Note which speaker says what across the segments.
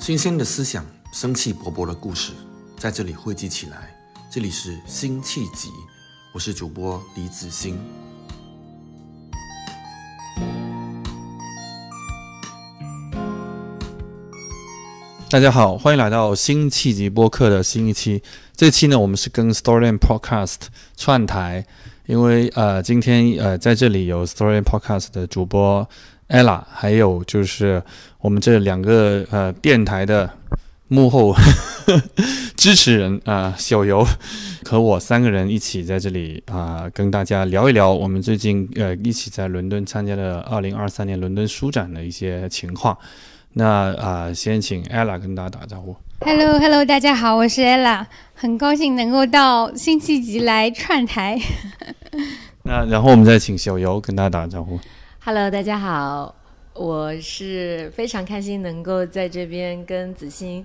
Speaker 1: 新鲜的思想，生气勃勃的故事，在这里汇集起来。这里是辛弃疾，我是主播李子欣。大家好，欢迎来到辛弃疾播客的新一期。这期呢，我们是跟 Storyland Podcast 串台，因为今天在这里有 Storyland Podcast 的主播 Ella， 还有就是我们这两个电台的幕后支持人小游和我三个人一起在这里跟大家聊一聊我们最近一起在伦敦参加的2023年伦敦书展的一些情况。那先请 Ella 跟大家打招呼。
Speaker 2: Hello， 大家好，我是 Ella， 很高兴能够到辛弃疾来串台。
Speaker 1: 那然后我们再请小游跟大家打招呼。
Speaker 3: Hello， 大家好，我是非常开心能够在这边跟子欣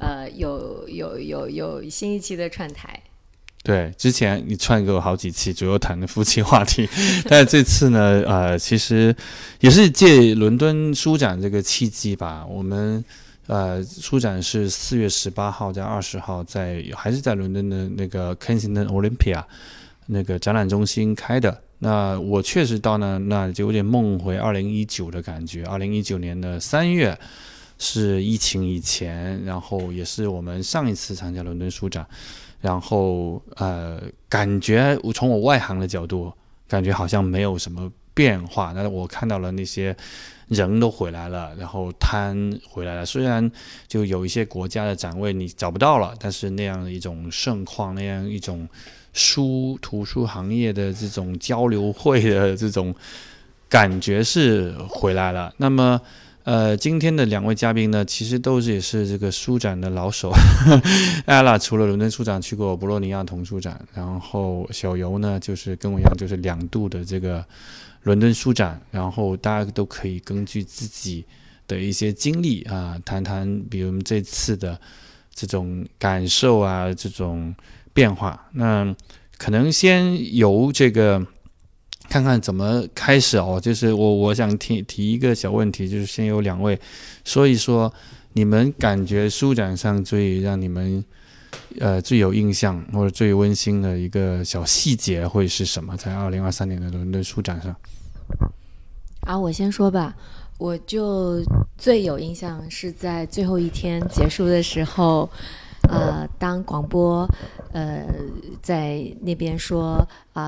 Speaker 3: 有新一期的串台。
Speaker 1: 对，之前你串过好几期，主要谈的夫妻话题，但是这次呢，其实也是借伦敦书展这个契机吧。我们书展是4月18号在20号还是在伦敦的那个 Kensington Olympia 那个展览中心开的。那我确实到那就有点梦回2019的感觉。2019年的3月是疫情以前，然后也是我们上一次参加伦敦书展。然后感觉从我外行的角度，感觉好像没有什么变化。但是我看到了那些人都回来了，然后摊回来了。虽然就有一些国家的展位你找不到了，但是那样一种盛况，那样一种图书行业的这种交流会的这种感觉是回来了。那么今天的两位嘉宾呢，其实也是这个书展的老手。艾拉除了伦敦书展去过博洛尼亚童书展，然后小游呢就是跟我一样，就是2度的这个伦敦书展，然后大家都可以根据自己的一些经历谈谈，比如这次的这种感受这种变化。那可能先由这个。看看怎么开始就是我想提一个小问题，就是先由两位说一说你们感觉书展上最让你们最有印象或者最温馨的一个小细节会是什么？在2023年的伦敦书展上。
Speaker 3: 我先说吧，我就最有印象是在最后一天结束的时候。当广播在那边说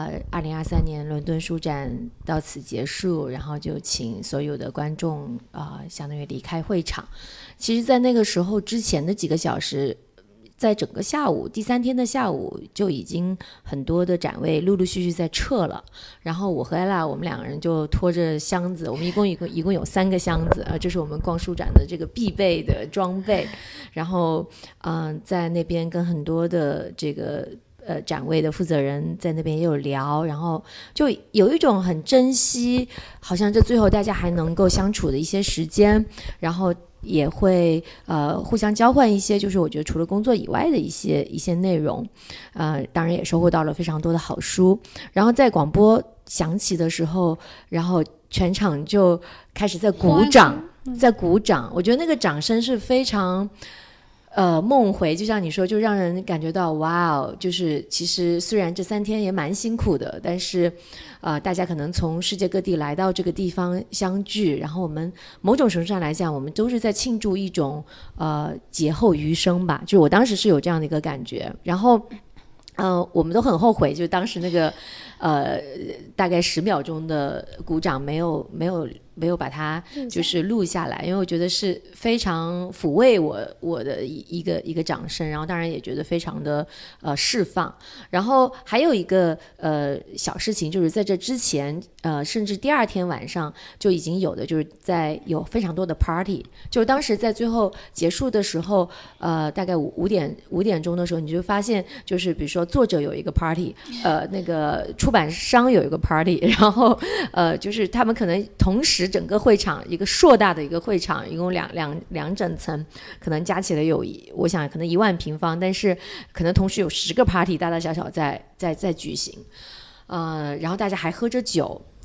Speaker 3: 2023年伦敦书展到此结束，然后就请所有的观众相当于离开会场。其实在那个时候之前的几个小时，在整个下午第3天的下午就已经很多的展位陆陆续续在撤了，然后我和艾拉我们2个人就拖着箱子，我们一共有3个箱子这是我们逛书展的这个必备的装备。然后在那边跟很多的这个展位的负责人在那边也有聊，然后就有一种很珍惜好像这最后大家还能够相处的一些时间，然后也会互相交换一些就是我觉得除了工作以外的一些内容，当然也收获到了非常多的好书。然后在广播响起的时候，然后全场就开始在鼓掌，我觉得那个掌声是非常梦回，就像你说，就让人感觉到哇哦，就是其实虽然这3天也蛮辛苦的，但是大家可能从世界各地来到这个地方相聚，然后我们某种程度上来讲，我们都是在庆祝一种劫后余生吧，就我当时是有这样的一个感觉。然后我们都很后悔，就当时那个大概10秒钟的鼓掌没有把它就是录下来，因为我觉得是非常抚慰我的一个掌声，然后当然也觉得非常的释放。然后还有一个小事情，就是在这之前甚至第2天晚上就已经有的，就是有非常多的 party， 就是当时在最后结束的时候大概5点钟的时候，你就发现就是比如说作者有一个 party， 那个出版商有一个 party， 然后就是他们可能同时整个会场一个硕大的一个会场，一共两整层，可能加起来我想可能1万平方，但是可能同时有10个 party 大大小小在举行，然后大家还喝着酒，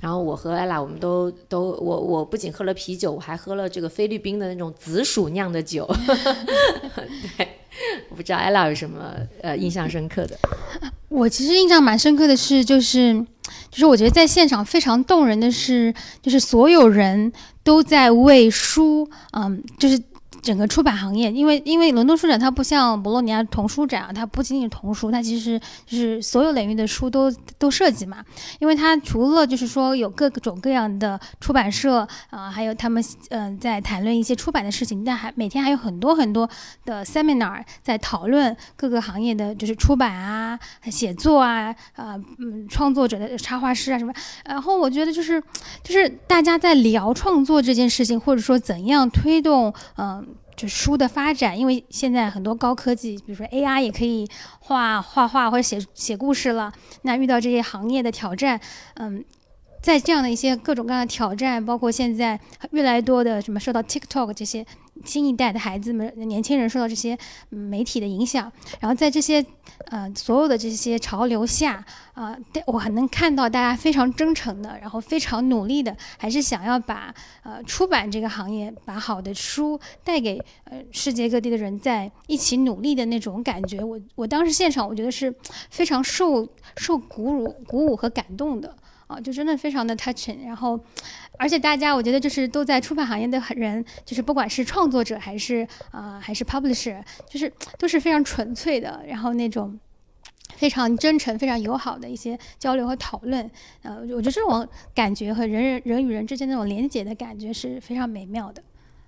Speaker 3: 然后我和 ella 我们我不仅喝了啤酒，我还喝了这个菲律宾的那种紫薯酿的酒。对，我不知道 ella 有什么印象深刻的。
Speaker 2: 我其实印象蛮深刻的是，就是我觉得在现场非常动人的是，就是所有人都在为书，就是整个出版行业，因为伦敦书展它不像博洛尼亚童书展啊，它不仅仅是童书，它其实就是所有领域的书都涉及嘛。因为它除了就是说有各种各样的出版社还有他们在谈论一些出版的事情，但每天还有很多很多的 seminar 在讨论各个行业的就是出版啊、写作啊、创作者的插画师啊什么。然后我觉得就是大家在聊创作这件事情，或者说怎样推动就书的发展，因为现在很多高科技，比如说 AI 也可以画画或者写故事了。那遇到这些行业的挑战，在这样的一些各种各样的挑战，包括现在越来越多的什么受到 TikTok 这些新一代的孩子们、年轻人受到这些媒体的影响，然后在这些所有的这些潮流下我很能看到大家非常真诚的，然后非常努力的，还是想要把出版这个行业，把好的书带给世界各地的人，在一起努力的那种感觉。我当时现场我觉得是非常受鼓舞和感动的。就真的非常的 touching， 然后，而且大家我觉得就是都在出版行业的人，就是不管是创作者还是publisher， 就是都是非常纯粹的，然后那种非常真诚、非常友好的一些交流和讨论。我觉得这种感觉和人与人之间那种连结的感觉是非常美妙的。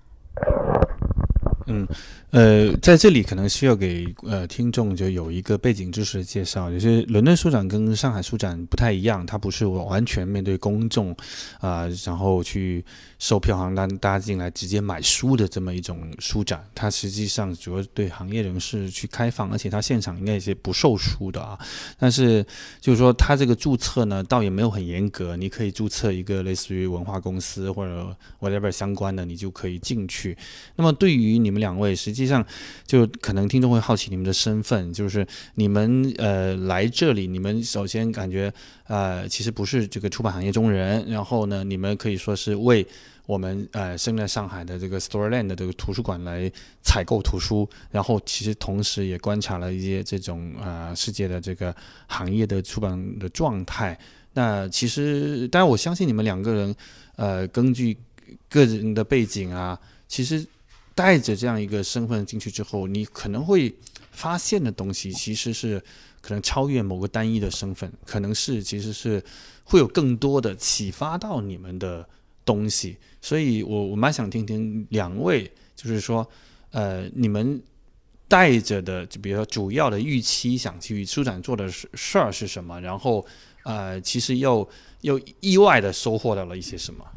Speaker 1: 在这里可能需要给听众就有一个背景知识的介绍，就是伦敦书展跟上海书展不太一样，它不是完全面对公众然后去售票行让大家进来直接买书的这么一种书展，它实际上主要对行业人士去开放，而且它现场应该也是不售书的啊。但是就是说它这个注册呢倒也没有很严格，你可以注册一个类似于文化公司或者 whatever 相关的，你就可以进去。那么对于你们两位，实际上就可能听众会好奇你们的身份，就是你们来这里，你们首先感觉其实不是这个出版行业中人，然后呢你们可以说是为我们生在上海的这个 Storyland 的这个图书馆来采购图书，然后其实同时也观察了一些这种世界的这个行业的出版的状态。那其实当然我相信你们两个人根据个人的背景其实带着这样一个身份进去之后，你可能会发现的东西其实是可能超越某个单一的身份，可能是其实是会有更多的启发到你们的东西。所以我蛮想听听两位，就是说你们带着的就比如说主要的预期想去书展做的事儿是什么，然后其实又意外的收获到了一些什么。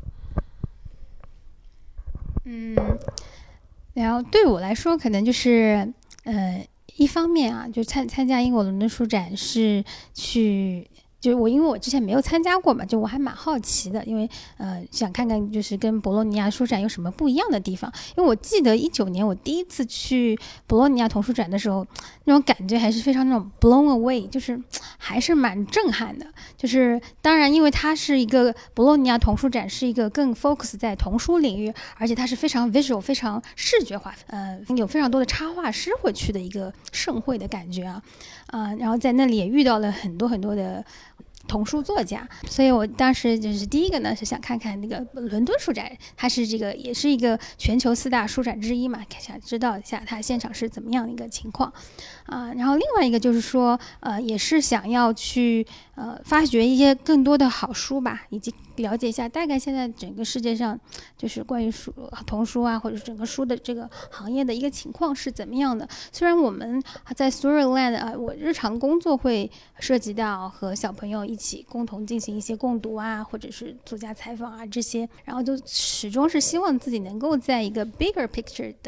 Speaker 2: 然后对我来说可能就是一方面就参加英国伦敦书展是去就是因为我之前没有参加过嘛，就我还蛮好奇的，因为想看看就是跟博洛尼亚书展有什么不一样的地方。因为我记得19年我第一次去博洛尼亚童书展的时候，那种感觉还是非常那种 blown away， 就是还是蛮震撼的。就是当然因为它是一个博洛尼亚童书展是一个更 focus 在童书领域，而且它是非常 visual 非常视觉化，有非常多的插画师会去的一个盛会的感觉然后在那里也遇到了很多很多的童书作家，所以我当时就是第一个呢是想看看那个伦敦书展，它是这个也是一个全球4大书展之一嘛，想知道一下它现场是怎么样的一个情况然后另外一个就是说也是想要去发掘一些更多的好书吧，以及了解一下大概现在整个世界上就是关于童书或者整个书的这个行业的一个情况是怎么样的。虽然我们在 Storyland 我日常工作会涉及到和小朋友一起共同进行一些共读或者是作家采访这些，然后就始终是希望自己能够在一个 bigger picture 的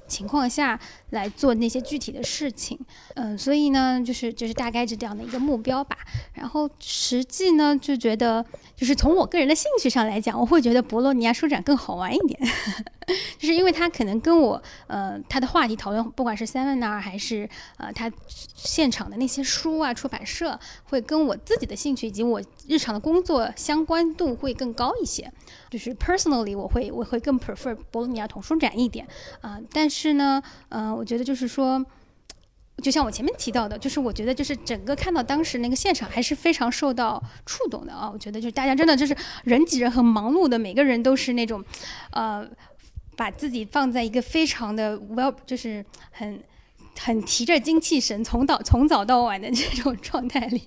Speaker 2: 情况下来做那些具体的事情。所以呢，就是大概是这样的一个目标吧。然后实际呢，就觉得就是从我个人的兴趣上来讲，我会觉得博洛尼亚书展更好玩一点，就是因为它可能跟我它的话题讨论，不管是 seminar 还是它现场的那些书啊，出版社会跟我自己的兴趣以及我日常的工作相关度会更高一些。就是 personally 我会更 prefer 博洛尼亚童书展一点但是呢我觉得就是说，就像我前面提到的，就是我觉得就是整个看到当时那个现场还是非常受到触动的我觉得就是大家真的就是人挤人，很忙碌的，每个人都是那种把自己放在一个非常的 就是很提着精气神从早到晚的这种状态里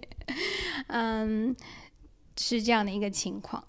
Speaker 2: 是这样的一个情况。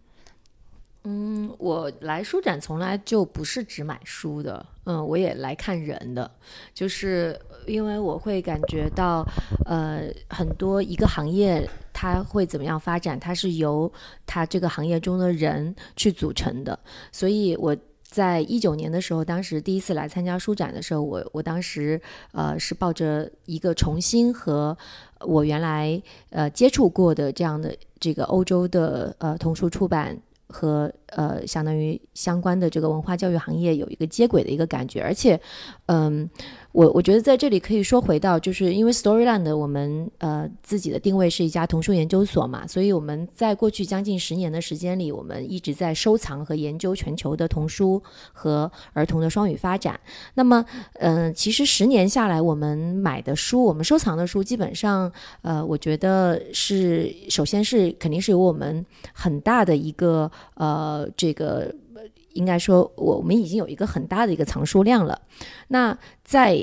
Speaker 3: 我来书展从来就不是只买书的，我也来看人的，就是因为我会感觉到，很多一个行业它会怎么样发展，它是由它这个行业中的人去组成的，所以我在19年的时候，当时第一次来参加书展的时候，我当时是抱着一个重新和我原来接触过的这样的这个欧洲的童书出版和相当于相关的这个文化教育行业有一个接轨的一个感觉。而且我觉得在这里可以说回到，就是因为 Storyland 我们自己的定位是一家童书研究所嘛，所以我们在过去将近10年的时间里，我们一直在收藏和研究全球的童书和儿童的双语发展。那么其实10年下来，我们买的书，我们收藏的书基本上我觉得是首先是肯定是有我们很大的一个这个应该说我们已经有一个很大的一个藏书量了。那在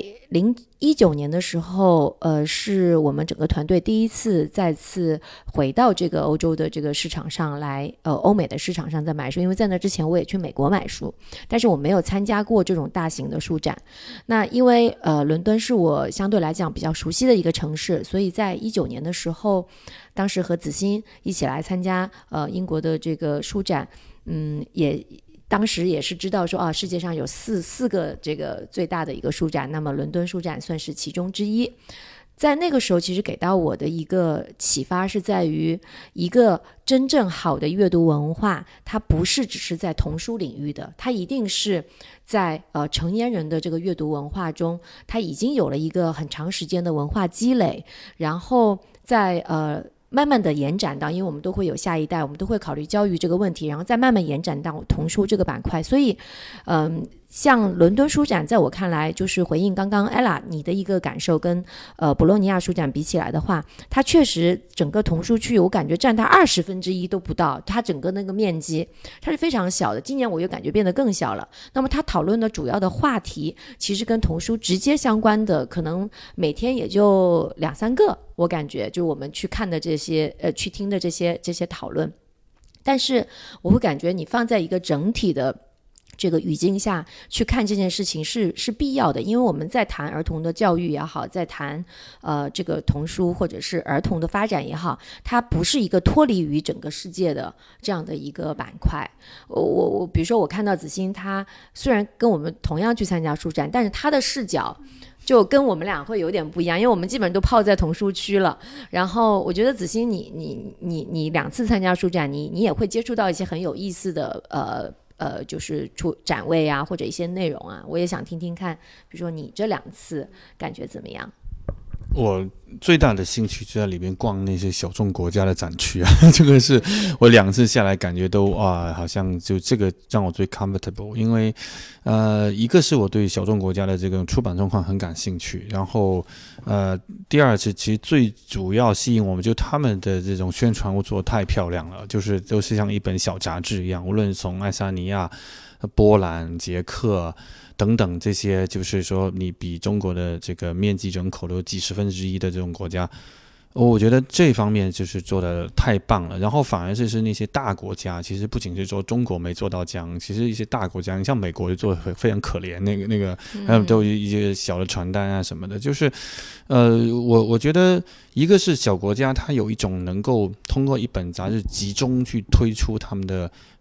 Speaker 3: 2019年的时候是我们整个团队第一次再次回到这个欧洲的这个市场上来，欧美的市场上在买书，因为在那之前我也去美国买书，但是我没有参加过这种大型的书展。那因为伦敦是我相对来讲比较熟悉的一个城市，所以在19年的时候，当时和子欣一起来参加英国的这个书展，当时也是知道说世界上有四个这个最大的一个书展，那么伦敦书展算是其中之一。在那个时候其实给到我的一个启发是在于，一个真正好的阅读文化，它不是只是在童书领域的，它一定是在成年人的这个阅读文化中，它已经有了一个很长时间的文化积累，然后在慢慢的延展到，因为我们都会有下一代，我们都会考虑教育这个问题，然后再慢慢延展到童书这个板块。所以像伦敦书展在我看来，就是回应刚刚 Ella 你的一个感受，跟博洛尼亚书展比起来的话，它确实整个童书区我感觉占它1/20都不到，它整个那个面积它是非常小的。今年我又感觉变得更小了。那么它讨论的主要的话题其实跟童书直接相关的，可能每天也就2-3个，我感觉就我们去看的这些去听的这些讨论。但是我会感觉你放在一个整体的这个语境下去看这件事情是必要的，因为我们在谈儿童的教育也好，在谈这个童书或者是儿童的发展也好，它不是一个脱离于整个世界的这样的一个板块。我比如说我看到子欣，他虽然跟我们同样去参加书展，但是他的视角就跟我们俩会有点不一样，因为我们基本都泡在童书区了。然后我觉得子欣你2次参加书展，你也会接触到一些很有意思的就是出展位啊，或者一些内容啊，我也想听听看，比如说你这2次感觉怎么样？
Speaker 1: 我最大的兴趣就在里面逛那些小众国家的展区啊，这个是我2次下来感觉都好像就这个让我最 comfortable， 因为一个是我对小众国家的这个出版状况很感兴趣，然后第二是其实最主要吸引我们就他们的这种宣传物做得太漂亮了，就是都是像一本小杂志一样，无论从爱沙尼亚、波兰、捷克等等这些，就是说你比中国的这个面积人口都几1/10的这种国家，我觉得这方面就是做的太棒了。然后反而是那些大国家，其实不仅是说中国没做到这样，其实一些大国家，你像美国就做的非常可怜，那个他们都有一些小的传单啊什么的，就是我觉得一个是小国家，它有一种能够通过一本杂志集中去推出他们的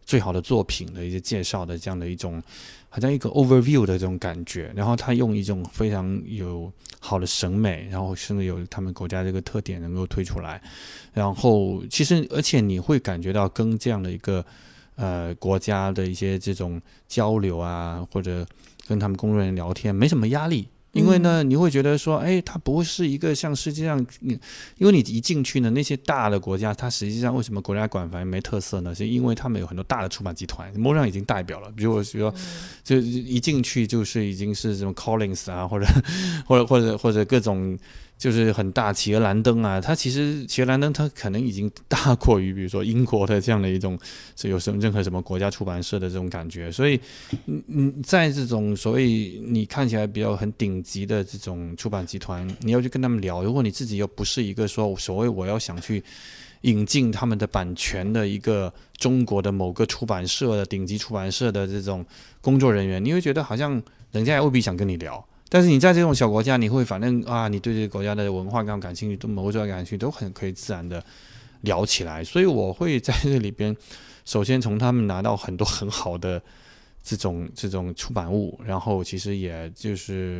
Speaker 1: 最好的作品的一些介绍的这样的一种好像一个 overview 的这种感觉，然后他用一种非常有好的审美，然后甚至有他们国家这个特点能够推出来，然后其实而且你会感觉到跟这样的一个国家的一些这种交流啊，或者跟他们工作人员聊天没什么压力。因为呢，你会觉得说，它不是一个像世界上，因为你一进去呢，那些大的国家，它实际上为什么国家馆反而没特色呢？是因为他们有很多大的出版集团，模上已经代表了，比如说，就一进去就是已经是这种 Collins 啊，或者各种。就是很大企鹅蓝灯啊，它其实企鹅蓝灯它可能已经大过于比如说英国的这样的一种是有任何什么国家出版社的这种感觉，所以在这种所谓你看起来比较很顶级的这种出版集团，你要去跟他们聊，如果你自己又不是一个说所谓我要想去引进他们的版权的一个中国的某个出版社的顶级出版社的这种工作人员，你会觉得好像人家也未必想跟你聊。但是你在这种小国家，你会反正你对这个国家的文化感兴趣，对某个国家感兴趣，都很可以自然的聊起来。所以我会在这里边，首先从他们拿到很多很好的这种出版物，然后其实也就是，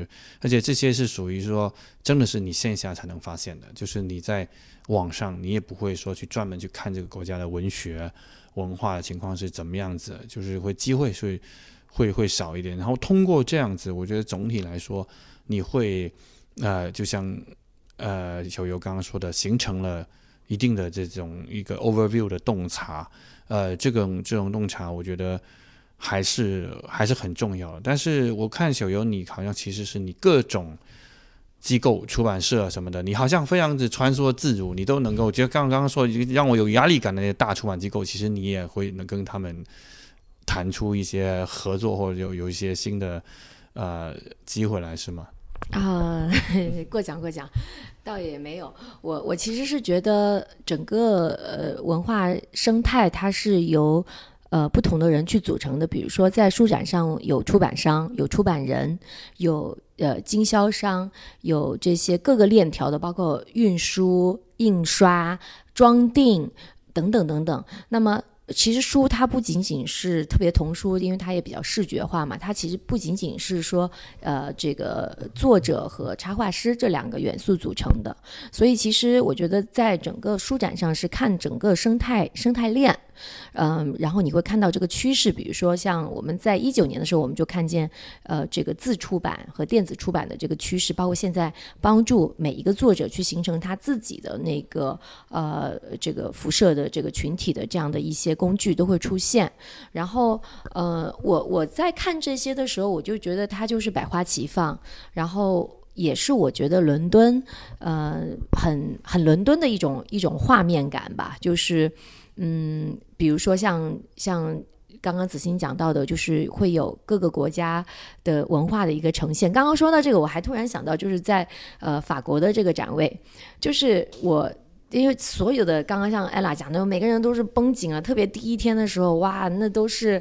Speaker 1: 而且这些是属于说真的是你线下才能发现的，就是你在网上你也不会说去专门去看这个国家的文学文化的情况是怎么样子，就是机会是。会少一点，然后通过这样子，我觉得总体来说，你会就像小游刚刚说的，形成了一定的这种一个 overview 的洞察，这种洞察，我觉得还是很重要的。但是我看小游你好像其实是你各种机构、出版社什么的，你好像非常的穿梭自如，你都能够，就刚刚说让我有压力感的那些大出版机构，其实你也会能跟他们。谈出一些合作或者有一些新的机会来是吗？
Speaker 3: 过奖，倒也没有。我其实是觉得整个文化生态它是由不同的人去组成的。比如说在书展上有出版商，有出版人，有经销商，有这些各个链条的，包括运输、印刷、装订等等等等。那么其实书它不仅仅是特别童书，因为它也比较视觉化嘛，它其实不仅仅是说这个作者和插画师这两个元素组成的。所以其实我觉得在整个书展上是看整个生态链，然后你会看到这个趋势。比如说像我们在19年的时候，我们就看见这个自出版和电子出版的这个趋势，包括现在帮助每一个作者去形成他自己的那个这个辐射的这个群体的这样的一些工具都会出现。然后我在看这些的时候，我就觉得它就是百花齐放，然后也是我觉得伦敦很伦敦的一种画面感吧。就是比如说像刚刚子欣讲到的，就是会有各个国家的文化的一个呈现。刚刚说到这个，我还突然想到，就是在法国的这个展位，就是因为所有的刚刚像艾拉讲的，每个人都是绷紧了，特别第一天的时候，哇，那都是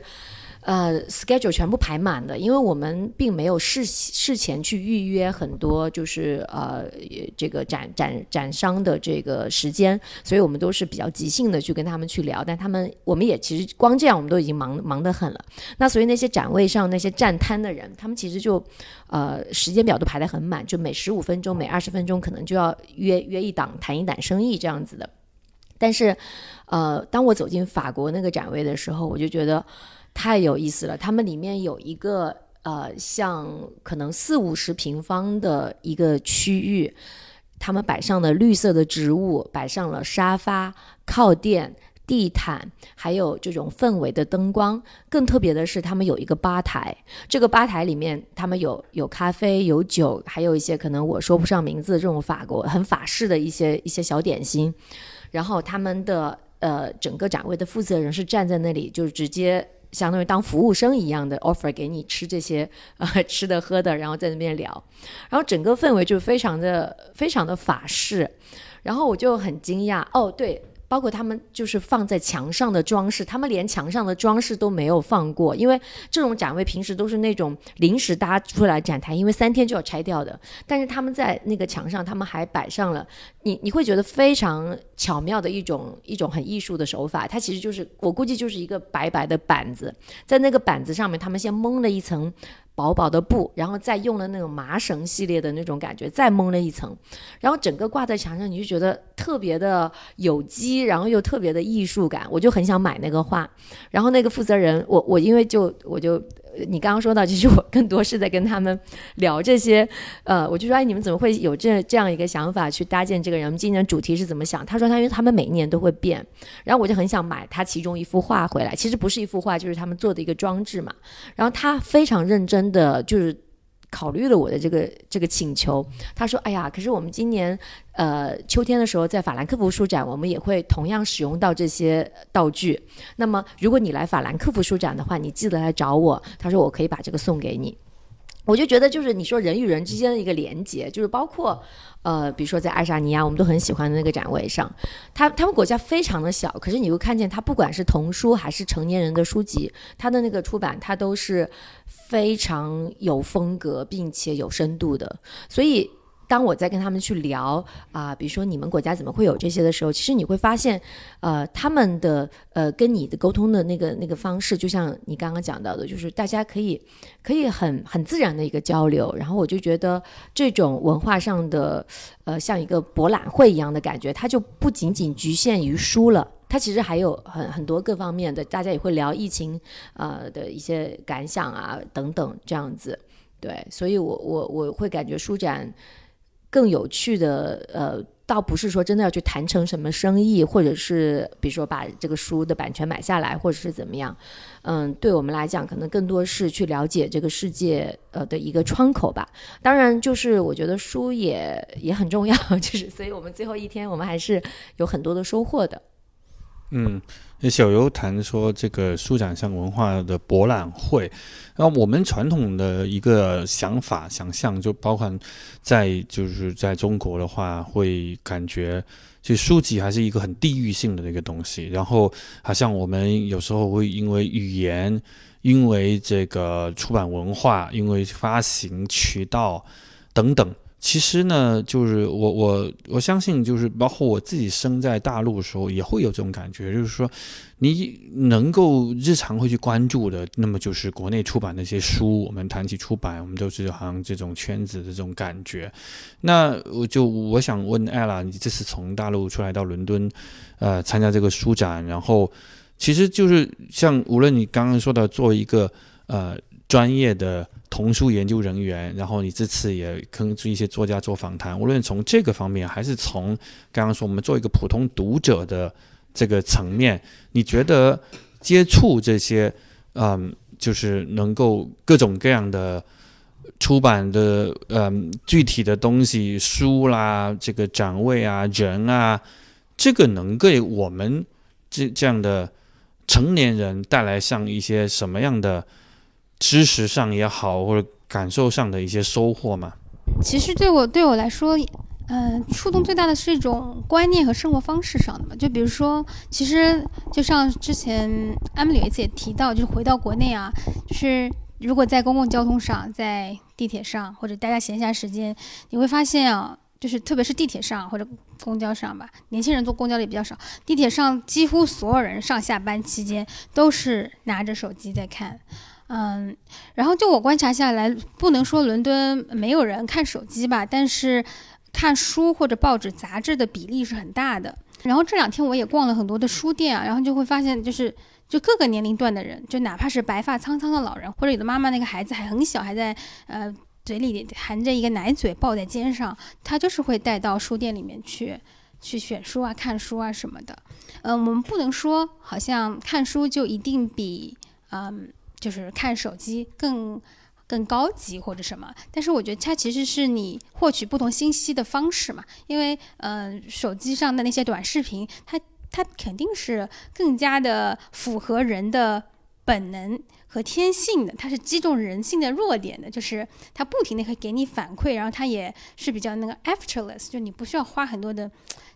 Speaker 3: schedule 全部排满的，因为我们并没有事前去预约很多就是这个展商的这个时间，所以我们都是比较即兴的去跟他们去聊，但我们也其实光这样我们都已经忙得很了。那所以那些展位上那些站摊的人，他们其实就时间表都排得很满，就每15分钟每20分钟可能就要约一档谈一档生意这样子的。但是当我走进法国那个展位的时候，我就觉得太有意思了。他们里面有一个像可能40-50平方的一个区域，他们摆上了绿色的植物，摆上了沙发、靠垫、地毯，还有这种氛围的灯光。更特别的是他们有一个吧台，这个吧台里面他们有咖啡有酒，还有一些可能我说不上名字的这种很法式的一些小点心。然后他们的整个展位的负责人是站在那里，就直接相当于当服务生一样的 offer 给你吃这些吃的喝的，然后在那边聊，然后整个氛围就非常的法式。然后我就很惊讶，对， 包括他们就是放在墙上的装饰，他们连墙上的装饰都没有放过，因为这种展位平时都是那种临时搭出来展台，因为3天就要拆掉的，但是他们在那个墙上他们还摆上了，你会觉得非常巧妙的一种很艺术的手法。它其实就是我估计就是一个白白的板子，在那个板子上面他们先蒙了一层薄薄的布，然后再用了那种麻绳系列的那种感觉再蒙了一层，然后整个挂在墙上，你就觉得特别的有机，然后又特别的艺术感，我就很想买那个画。然后那个负责人，我因为我就你刚刚说到，其实我更多是在跟他们聊这些，我就说，哎，你们怎么会有这样一个想法去搭建这个人？我们今年主题是怎么想？他说，因为他们每年都会变，然后我就很想买他其中一幅画回来，其实不是一幅画，就是他们做的一个装置嘛。然后他非常认真的就是考虑了我的这个请求，他说，哎呀，可是我们今年秋天的时候在法兰克福书展，我们也会同样使用到这些道具，那么如果你来法兰克福书展的话，你记得来找我，他说我可以把这个送给你。我就觉得就是你说人与人之间的一个连结，就是包括比如说在爱沙尼亚我们都很喜欢的那个展位上，他们国家非常的小，可是你会看见它不管是童书还是成年人的书籍，它的那个出版它都是非常有风格并且有深度的。所以当我在跟他们去聊比如说你们国家怎么会有这些的时候，其实你会发现他们的跟你的沟通的那个方式，就像你刚刚讲到的，就是大家可以很自然的一个交流。然后我就觉得这种文化上的像一个博览会一样的感觉，它就不仅仅局限于书了，它其实还有很多各方面的，大家也会聊疫情的一些感想等等这样子。对，所以我会感觉书展更有趣的倒不是说真的要去谈成什么生意，或者是比如说把这个书的版权买下来，或者是怎么样。对我们来讲可能更多是去了解这个世界的一个窗口吧。当然就是我觉得书也很重要，就是所以我们最后一天我们还是有很多的收获的。
Speaker 1: 小游谈说这个书展像文化的博览会，然后我们传统的一个想象就包括就是在中国的话，会感觉其实书籍还是一个很地域性的一个东西，然后好像我们有时候会因为语言，因为这个出版文化，因为发行渠道等等。其实呢，就是我相信，就是包括我自己生在大陆的时候，也会有这种感觉，就是说，你能够日常会去关注的，那么就是国内出版的一些书，我们谈起出版，我们都是好像这种圈子的这种感觉。那我想问艾拉，你这次从大陆出来到伦敦，参加这个书展，然后其实就是像无论你刚刚说的，作为一个专业的童书研究人员，然后你这次也跟一些作家做访谈，无论从这个方面还是从刚刚说我们做一个普通读者的这个层面，你觉得接触这些就是能够各种各样的出版的具体的东西，书啦，这个展位人这个能给我们这样的成年人带来像一些什么样的知识上也好，或者感受上的一些收获吗？
Speaker 2: 其实对我来说，触动最大的是一种观念和生活方式上的嘛。就比如说，其实就像之前艾米丽有一次也提到，就是回到国内就是如果在公共交通上，在地铁上，或者大家闲暇时间，你会发现就是特别是地铁上或者公交上吧，年轻人坐公交的也比较少，地铁上几乎所有人上下班期间都是拿着手机在看。然后就我观察下来，不能说伦敦没有人看手机吧，但是看书或者报纸杂志的比例是很大的。然后这2天我也逛了很多的书店然后就会发现就各个年龄段的人，就哪怕是白发苍苍的老人，或者有的妈妈那个孩子还很小，还在嘴里含着一个奶嘴抱在肩上，他就是会带到书店里面去选书看书什么的。我们不能说好像看书就一定比就是看手机更高级或者什么，但是我觉得它其实是你获取不同信息的方式嘛。因为手机上的那些短视频，它肯定是更加的符合人的本能和天性的，它是击中人性的弱点的，就是它不停的会给你反馈，然后它也是比较那个 effortless，就你不需要花很多的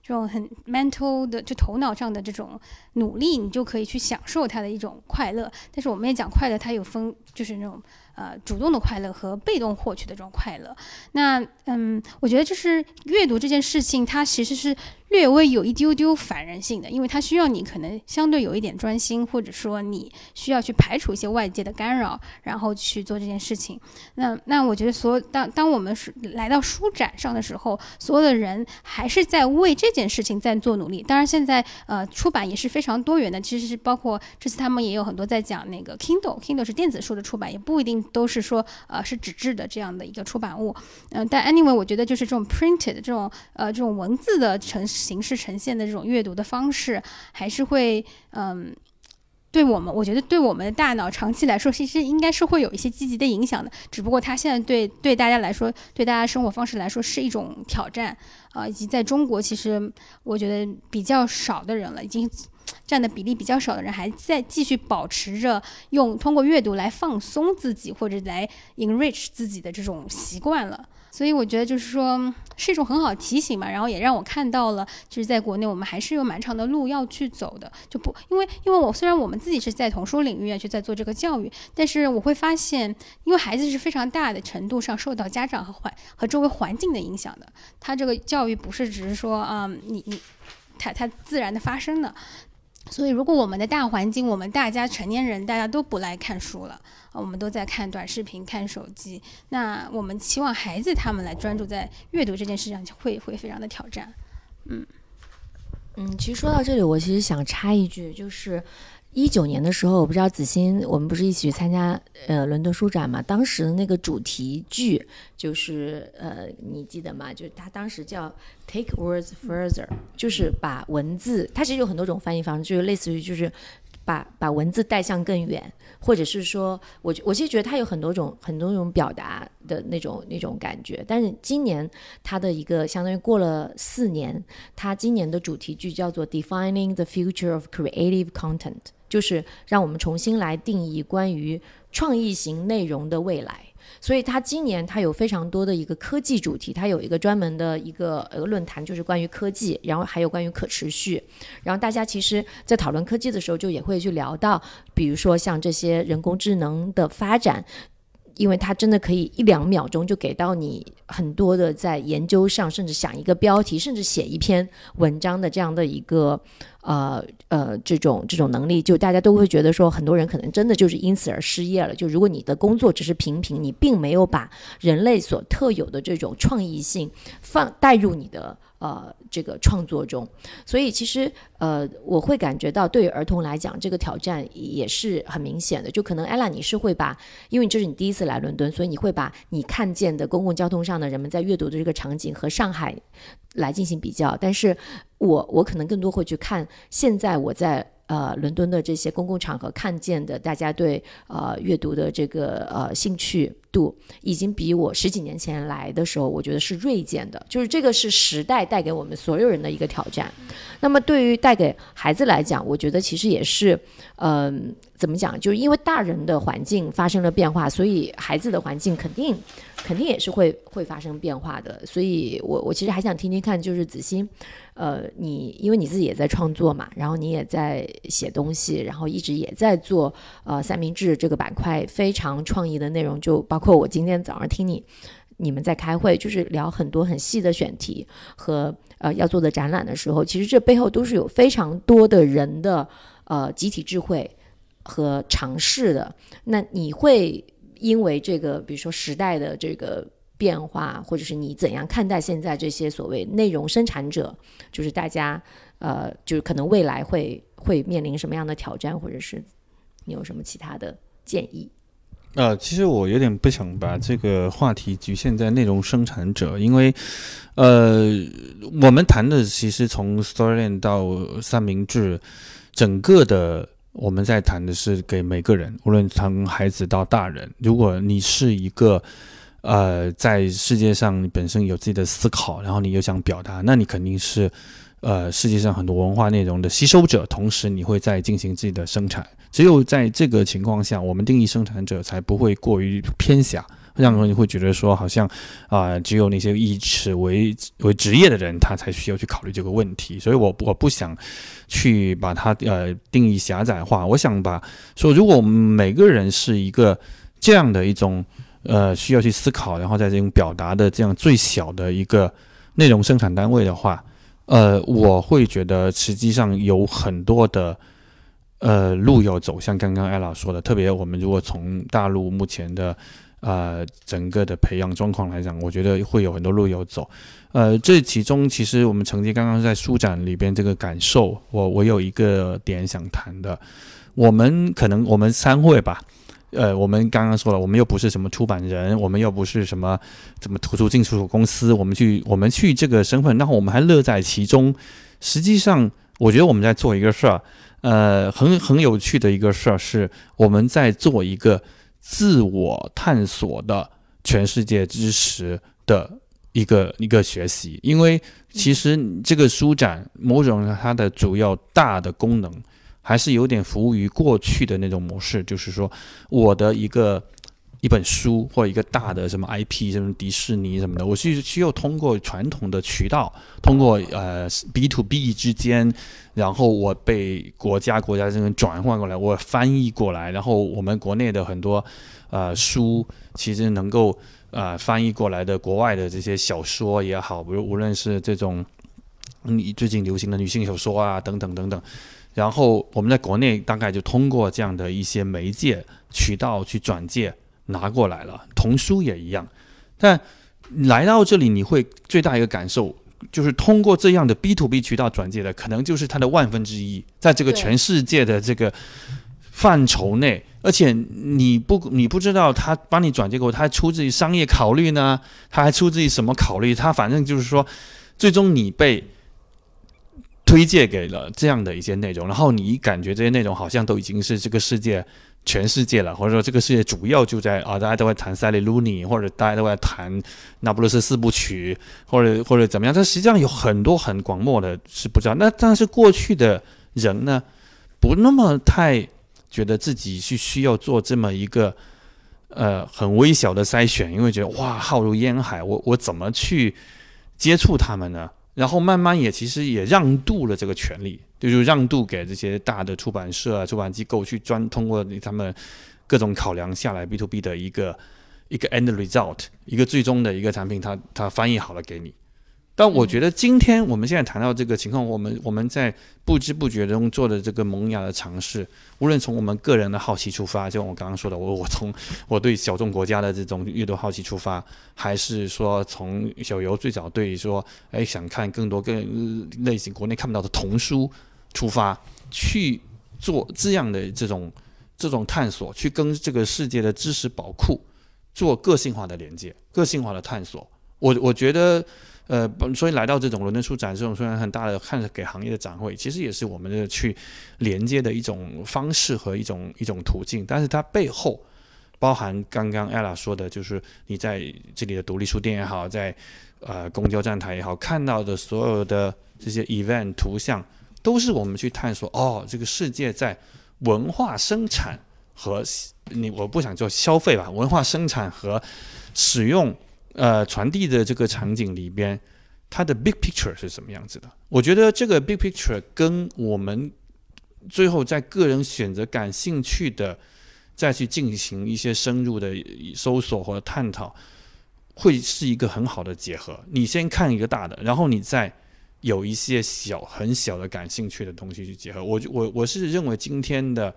Speaker 2: 很 mental 的就头脑上的这种努力，你就可以去享受它的一种快乐。但是我们也讲快乐，它有分就是那种主动的快乐和被动获取的这种快乐。那我觉得就是阅读这件事情，它其实是略微有一丢丢反人性的，因为它需要你可能相对有一点专心，或者说你需要去排除一些外界的干扰，然后去做这件事情。那我觉得当我们来到书展上的时候，所有的人还是在为这件事情在做努力。当然现在出版也是非常多元的，其实是包括这次他们也有很多在讲那个 Kindle 是电子书的出版，也不一定都是说是纸质的这样的一个出版物。但 anyway 我觉得就是这种 printed 这种文字的形式呈现的这种阅读的方式，还是会我觉得对我们的大脑长期来说，其实应该是会有一些积极的影响的。只不过它现在对大家来说，对大家生活方式来说是一种挑战以及在中国，其实我觉得比较少的人了，已经占的比例比较少的人，还在继续保持着通过阅读来放松自己或者来 enrich 自己的这种习惯了。所以我觉得就是说是一种很好的提醒嘛，然后也让我看到了，其实在国内我们还是有蛮长的路要去走的。因为虽然我们自己是在童书领域去在做这个教育，但是我会发现，因为孩子是非常大的程度上受到家长和周围环境的影响的，他这个教育不是只是说它自然的发生的。所以如果我们的大环境，我们大家成年人大家都不来看书了，我们都在看短视频看手机，那我们期望孩子他们来专注在阅读这件事上，会非常的挑战。
Speaker 3: 其实说到这里，我其实想插一句，就是19年的时候，我不知道子欣，我们不是一起去参加伦敦书展嘛？当时的那个主题句就是你记得吗？就是他当时叫 Take Words Further， 就是把文字，它其实有很多种翻译方式，就是类似于就是把文字带向更远，或者是说我其实觉得它有很多种表达的那种感觉。但是今年它的一个相当于过了4年，它今年的主题句叫做 Defining the Future of Creative Content， 就是让我们重新来定义关于创意型内容的未来。所以它今年它有非常多的一个科技主题，它有一个专门的一个论坛，就是关于科技，然后还有关于可持续。然后大家其实在讨论科技的时候，就也会去聊到，比如说像这些人工智能的发展，因为它真的可以1-2秒钟就给到你很多的在研究上，甚至想一个标题，甚至写一篇文章的这样的一个这种能力，就大家都会觉得说，很多人可能真的就是因此而失业了。就如果你的工作只是平平，你并没有把人类所特有的这种创意性带入你的这个创作中。所以其实我会感觉到对于儿童来讲，这个挑战也是很明显的。就可能 Ella 你是会把，因为这是你第一次来伦敦，所以你会把你看见的公共交通上的人们在阅读的这个场景和上海来进行比较。但是我可能更多会去看现在我在伦敦的这些公共场合看见的大家对阅读的这个兴趣度，已经比我10几年前来的时候我觉得是锐减的。就是这个是时代带给我们所有人的一个挑战。那么对于带给孩子来讲，我觉得其实也是怎么讲，就是因为大人的环境发生了变化，所以孩子的环境肯定也是会发生变化的。所以我其实还想听听看，就是子欣你因为你自己也在创作嘛，然后你也在写东西，然后一直也在做三明治这个板块非常创意的内容，就包括我今天早上听你们在开会，就是聊很多很细的选题和要做的展览的时候，其实这背后都是有非常多的人的集体智慧和尝试的。那你会因为这个比如说时代的这个变化，或者是你怎样看待现在这些所谓内容生产者，就是大家就是可能未来会面临什么样的挑战，或者是你有什么其他的建议？
Speaker 1: 其实我有点不想把这个话题局限在内容生产者，因为我们谈的其实从 Storyland 到三明治，整个的我们在谈的是给每个人，无论从孩子到大人。如果你是一个在世界上你本身有自己的思考，然后你又想表达，那你肯定是世界上很多文化内容的吸收者，同时你会在进行自己的生产。只有在这个情况下，我们定义生产者才不会过于偏狭。 让人会觉得说好像只有那些以此为职业的人他才需要去考虑这个问题，所以我不想去把它定义狭窄化。我想说如果我们每个人是一个这样的一种需要去思考，然后在这种表达的这样最小的一个内容生产单位的话，我会觉得实际上有很多的路要走，像刚刚艾拉说的，特别我们如果从大陆目前的整个的培养状况来讲，我觉得会有很多路要走。这其中其实我们曾经刚刚在书展里边这个感受，我有一个点想谈的。我们三位吧，我们刚刚说了，我们又不是什么出版人，我们又不是什么图书进出口公司，我们去这个身份，然后我们还乐在其中。实际上，我觉得我们在做一个事儿，很有趣的一个事儿，是我们在做一个自我探索的全世界知识的一个学习。因为其实这个书展某种它的主要大的功能还是有点服务于过去的那种模式，就是说我的一本书或者一个大的什么 IP 什么迪士尼什么的，我是需要通过传统的渠道，通过B to B 之间，然后我被国家这边转换过来，我翻译过来，然后我们国内的很多书其实能够翻译过来的国外的这些小说也好，无论是这种最近流行的女性小说啊等等等等，然后我们在国内大概就通过这样的一些媒介渠道去转介拿过来了，童书也一样。但来到这里你会最大一个感受就是通过这样的 B to B 渠道转介的可能就是它的1/1000，在这个全世界的这个范畴内，而且你不知道他帮你转介过，他还出自于商业考虑呢，他还出自于什么考虑，他反正就是说最终你被推荐给了这样的一些内容，然后你感觉这些内容好像都已经是这个世界全世界了，或者说这个世界主要就在大家都会谈塞利鲁尼，或者大家都会谈那不勒斯4部曲，或者怎么样，但实际上有很多很广袤的是不知道。那但是过去的人呢，不那么太觉得自己是需要做这么一个很微小的筛选，因为觉得哇浩如烟海，我怎么去接触他们呢？然后慢慢其实也让渡了这个权利，就是让渡给这些大的出版社出版机构去通过他们各种考量下来 B to B 的一个 end result， 一个最终的一个产品，它翻译好了给你。但我觉得今天我们现在谈到这个情况，我们在不知不觉中做的这个萌芽的尝试，无论从我们个人的好奇出发，就像我刚刚说的，我从我对小众国家的这种阅读好奇出发，还是说从小游最早对说想看更多更类型国内看不到的童书出发，去做这样的这种探索，去跟这个世界的知识宝库做个性化的连接，个性化的探索。我觉得所以来到这种伦敦书展这种虽然很大的看着给行业的展会，其实也是我们的去连接的一种方式和一种途径，但是它背后包含刚刚 Ella 说的，就是你在这里的独立书店也好，在公交站台也好，看到的所有的这些 event 图像，都是我们去探索这个世界在文化生产和我不想做消费吧，文化生产和使用传递的这个场景里边，它的 big picture 是什么样子的？我觉得这个 big picture 跟我们最后在个人选择感兴趣的，再去进行一些深入的搜索或者探讨，会是一个很好的结合。你先看一个大的，然后你再有一些很小的感兴趣的东西去结合。我是认为今天的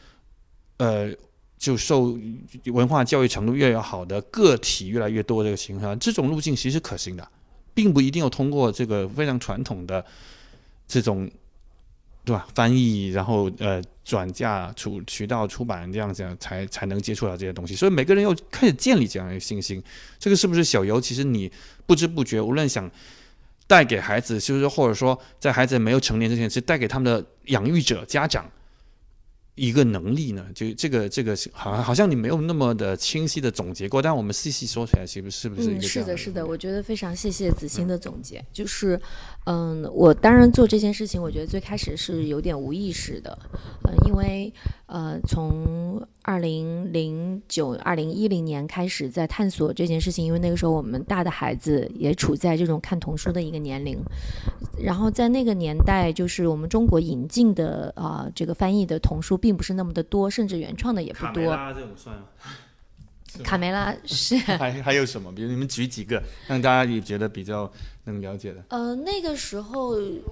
Speaker 1: 就受文化教育程度越来越好的个体越来越多这个情况，这种路径其实可行的，并不一定要通过这个非常传统的这种对吧翻译，然后转嫁渠道出版这样子才能接触到这些东西。所以每个人要开始建立这样的信心。这个是不是小游？其实你不知不觉，无论想带给孩子，就是或者说在孩子没有成年之前，是带给他们的养育者家长一个能力呢？就这个好像你没有那么的清晰的总结过，但我们细细说起来，是不是一个这样的？
Speaker 3: 是的，我觉得非常谢谢子欣的总结。就是我当然做这件事情，我觉得最开始是有点无意识的，因为从2009、2010年开始在探索这件事情，因为那个时候我们大的孩子也处在这种看童书的一个年龄，然后在那个年代，就是我们中国引进的这个翻译的童书并不是那么的多，甚至原创的也不多。
Speaker 1: 卡梅拉这种算吗？
Speaker 3: 卡梅拉是
Speaker 1: 还有什么？比如你们举几个，让大家也觉得比较能了解的。
Speaker 3: 那个时候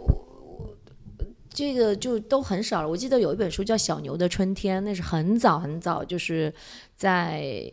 Speaker 3: 这个就都很少了。我记得有一本书叫《小牛的春天》，那是很早很早，就是在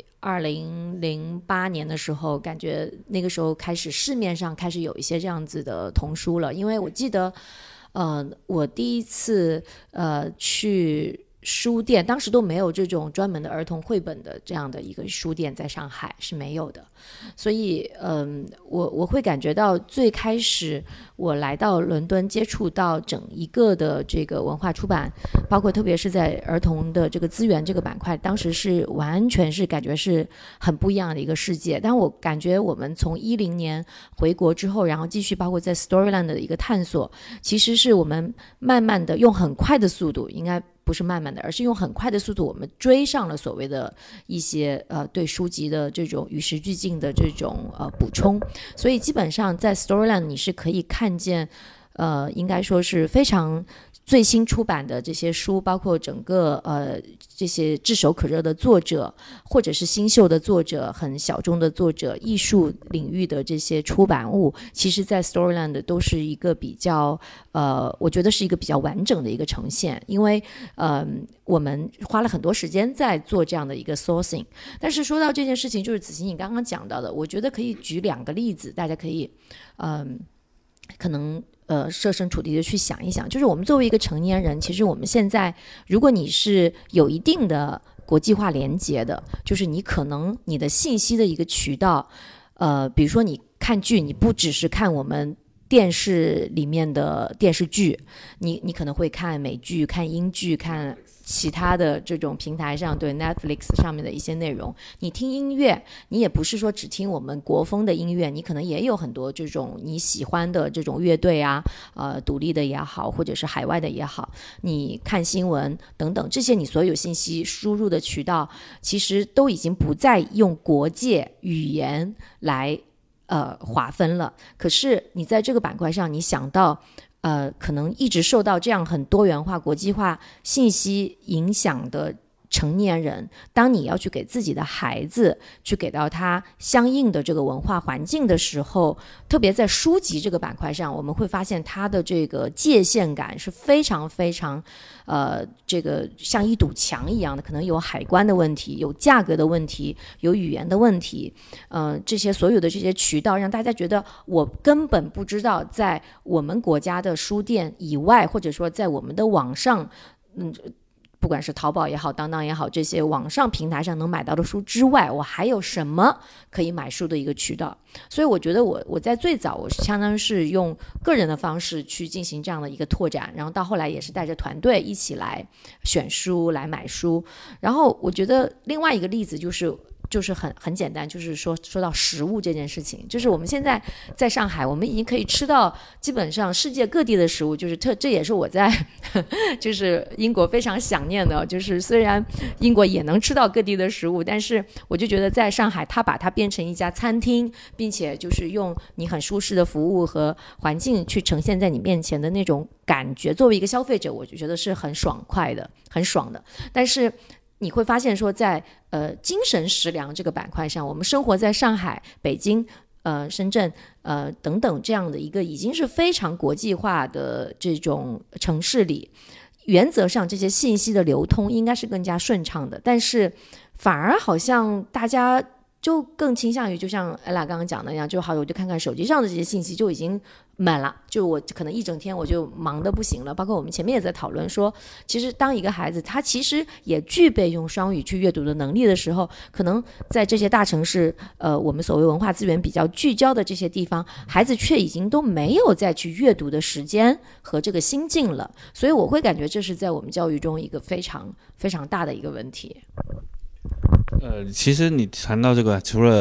Speaker 3: 2008年的时候，感觉那个时候开始市面上开始有一些这样子的童书了。因为我记得我第一次去书店，当时都没有这种专门的儿童绘本的这样的一个书店，在上海是没有的。所以我会感觉到最开始我来到伦敦接触到整一个的这个文化出版，包括特别是在儿童的这个资源这个板块，当时是完全是感觉是很不一样的一个世界。但我感觉我们从10年回国之后，然后继续包括在 Storyland 的一个探索，其实是我们慢慢的用很快的速度，应该不是慢慢的，而是用很快的速度，我们追上了所谓的一些对书籍的这种与时俱进的这种补充。所以基本上在 Storyland 你是可以看见应该说是非常最新出版的这些书，包括整个这些炙手可热的作者，或者是新秀的作者，很小众的作者，艺术领域的这些出版物，其实在 Storyland 都是一个比较我觉得是一个比较完整的一个呈现。因为我们花了很多时间在做这样的一个 sourcing。 但是说到这件事情，就是子琪你刚刚讲到的，我觉得可以举2个例子，大家可以可能设身处地的去想一想。就是我们作为一个成年人，其实我们现在如果你是有一定的国际化连接的，就是你可能你的信息的一个渠道比如说你看剧，你不只是看我们电视里面的电视剧，你可能会看美剧、看英剧、看其他的这种平台上，对 Netflix 上面的一些内容。你听音乐，你也不是说只听我们国风的音乐，你可能也有很多这种你喜欢的这种乐队啊，独立的也好，或者是海外的也好。你看新闻等等，这些你所有信息输入的渠道，其实都已经不再用国界语言来划分了。可是你在这个板块上，你想到可能一直受到这样很多元化、国际化信息影响的成年人，当你要去给自己的孩子去给到他相应的这个文化环境的时候，特别在书籍这个板块上，我们会发现它的这个界限感是非常非常这个像一堵墙一样的，可能有海关的问题，有价格的问题，有语言的问题，这些所有的这些渠道让大家觉得我根本不知道在我们国家的书店以外，或者说在我们的网上不管是淘宝也好，当当也好，这些网上平台上能买到的书之外，我还有什么可以买书的一个渠道。所以我觉得我在最早我相当于是用个人的方式去进行这样的一个拓展，然后到后来也是带着团队一起来选书来买书。然后我觉得另外一个例子就是很简单，就是说到食物这件事情，就是我们现在在上海，我们已经可以吃到基本上世界各地的食物，就是这也是我在就是英国非常想念的。就是虽然英国也能吃到各地的食物，但是我就觉得在上海，它把它变成一家餐厅，并且就是用你很舒适的服务和环境去呈现在你面前的那种感觉，作为一个消费者，我就觉得是很爽快的，很爽的。但是你会发现说在精神食粮这个板块上，我们生活在上海、北京、深圳等等这样的一个已经是非常国际化的这种城市里，原则上这些信息的流通应该是更加顺畅的，但是反而好像大家就更倾向于就像艾拉刚刚讲的那样，就好，我就看看手机上的这些信息就已经满了，就我可能一整天我就忙得不行了。包括我们前面也在讨论说，其实当一个孩子他其实也具备用双语去阅读的能力的时候，可能在这些大城市我们所谓文化资源比较聚焦的这些地方，孩子却已经都没有再去阅读的时间和这个心境了。所以我会感觉这是在我们教育中一个非常非常大的一个问题。
Speaker 1: 其实你谈到这个，除了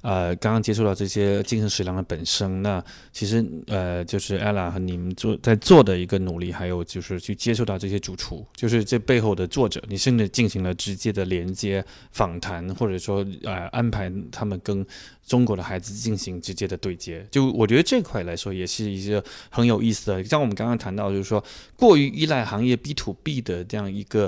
Speaker 1: 刚刚接触到这些精神食粮的本身，那其实就是 Ella 和你们在做的一个努力，还有就是去接触到这些主厨，就是这背后的作者，你甚至进行了直接的连接访谈，或者说安排他们跟中国的孩子进行直接的对接，就我觉得这块来说也是一个很有意思的。像我们刚刚谈到，就是说过于依赖行业 B to B 的这样一个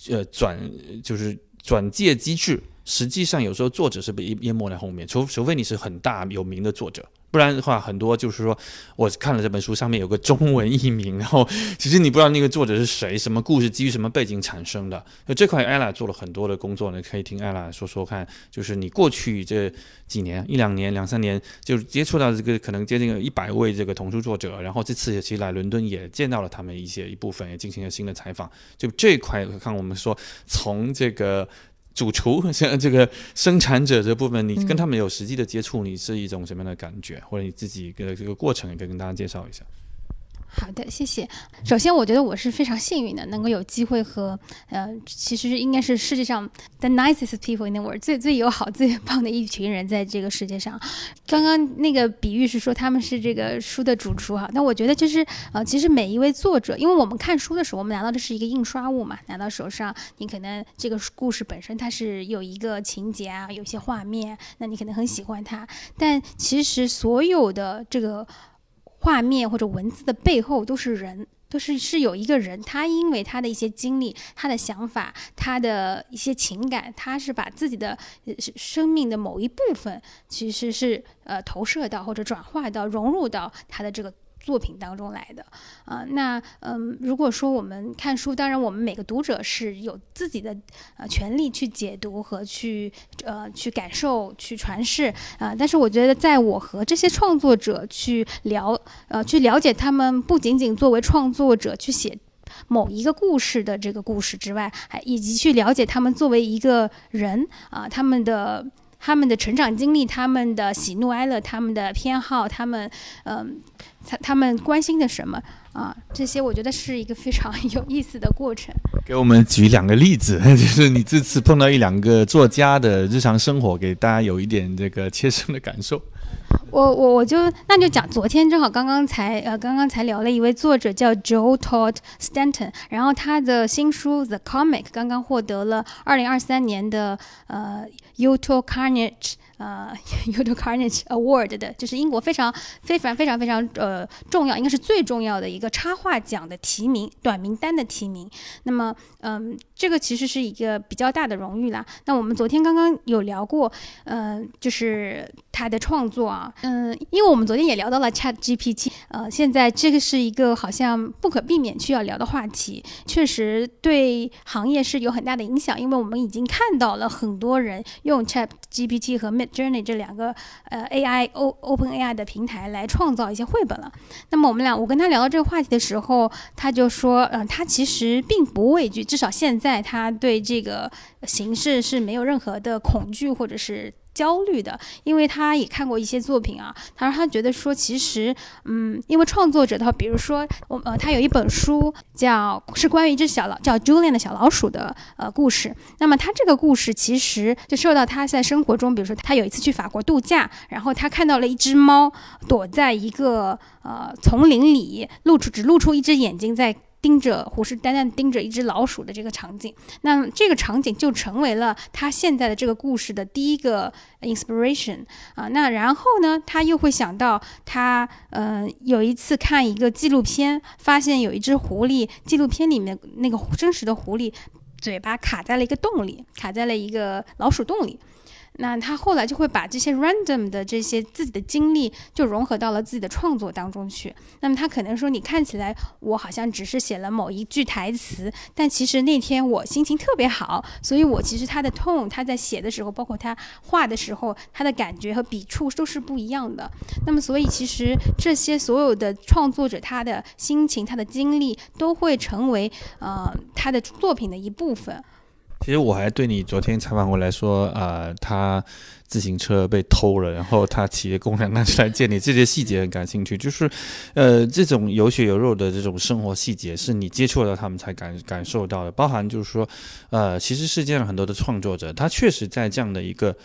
Speaker 1: 转介机制，实际上有时候作者是被淹没在后面，除非你是很大有名的作者，不然的话很多就是说我看了这本书上面有个中文译名，然后其实你不知道那个作者是谁，什么故事基于什么背景产生的。这块 Ella 做了很多的工作呢，可以听 Ella 说说看，就是你过去这几年1-2年2-3年就接触到这个可能接近100位这个童书作者，然后这次其实来伦敦也见到了他们一部分，也进行了新的采访。就这一块看我们说从这个主厨像这个生产者这部分，你跟他们有实际的接触，你是一种什么样的感觉，或者你自己的这个过程也可以跟大家介绍一下。
Speaker 2: 好的，谢谢。首先，我觉得我是非常幸运的，能够有机会和其实应该是世界上 the nicest people in the world 最友好、最棒的一群人在这个世界上。刚刚那个比喻是说他们是这个书的主厨哈，那我觉得就是其实每一位作者，因为我们看书的时候，我们拿到的是一个印刷物嘛，拿到手上，你可能这个故事本身它是有一个情节啊，有一些画面，那你可能很喜欢它，但其实所有的这个画面或者文字的背后都是人，是有一个人，他因为他的一些经历、他的想法、他的一些情感，他是把自己的生命的某一部分，其实是投射到或者转化到、融入到他的这个作品当中来的。如果说我们看书，当然我们每个读者是有自己的权利去解读和去感受、去传世但是我觉得，在我和这些创作者去了解他们，不仅仅作为创作者去写某一个故事的这个故事之外，以及去了解他们作为一个人他们的成长经历、他们的喜怒哀乐、他们的偏好、他们关心的什么这些我觉得是一个非常有意思的过程。
Speaker 1: 给我们举2个例子，就是你这次碰到1-2个作家的日常生活，给大家有一点这个切身的感受。
Speaker 2: 我就讲，昨天正好刚刚才聊了一位作者叫 Joe Todd Stanton， 然后他的新书 The Comic 刚刚获得了2023年的Yoto Carnage Award 的，就是英国非常重要，应该是最重要的一个插画奖的提名，短名单的提名。那么这个其实是一个比较大的荣誉啦。那我们昨天刚刚有聊过就是他的创作因为我们昨天也聊到了 ChatGPT， 现在这个是一个好像不可避免需要聊的话题，确实对行业是有很大的影响，因为我们已经看到了很多人用 ChatGPT 和 Midjourney 这2个OpenAI 的平台来创造一些绘本了。那么我跟他聊到这个话题的时候，他就说他其实并不畏惧，至少现在他对这个形式是没有任何的恐惧或者是焦虑的，因为他也看过一些作品他说他觉得说其实因为创作者的话，比如说他有一本书是关于一只叫 Julian 的小老鼠的故事。那么他这个故事其实就受到他在生活中，比如说他有一次去法国度假，然后他看到了一只猫躲在一个丛林里，只露出一只眼睛在虎视眈眈盯着一只老鼠的这个场景，那这个场景就成为了他现在的这个故事的第一个 inspiration 那然后呢，他又会想到他有一次看一个纪录片，发现有一只狐狸，纪录片里面那个真实的狐狸嘴巴卡在了一个洞里，卡在了一个老鼠洞里。那他后来就会把这些 random 的这些自己的经历就融合到了自己的创作当中去。那么他可能说，你看起来我好像只是写了某一句台词，但其实那天我心情特别好，所以我其实他的 tone， 他在写的时候，包括他画的时候，他的感觉和笔触都是不一样的。那么所以其实这些所有的创作者，他的心情、他的经历都会成为他的作品的一部分。
Speaker 1: 其实我还对你昨天采访过来说他自行车被偷了，然后他骑着共享单车来见你，这些细节很感兴趣。就是这种有血有肉的这种生活细节是你接触到他们才感受到的，包含就是说其实世界上很多的创作者，他确实在这样的一个